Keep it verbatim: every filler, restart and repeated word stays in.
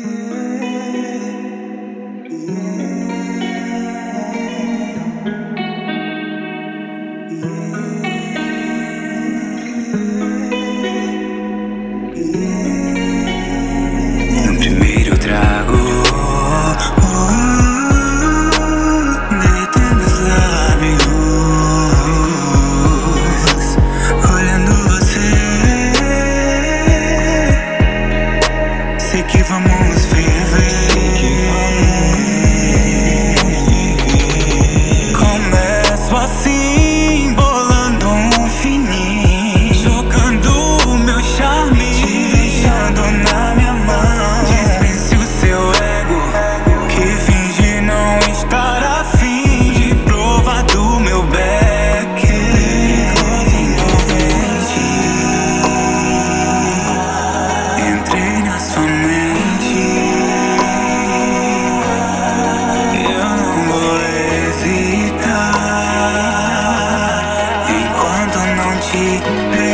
No primeiro trago, derretendo os lábios, olhando você. Sei que vamos viver. Começo assim, bolando um fininho, jogando meu charme, te deixando na minha mão. Dispense o seu ego, que finge não estar afim de provar do meu beck. Envolvente, entrei na sua mente. Eu não vou hesitar enquanto não te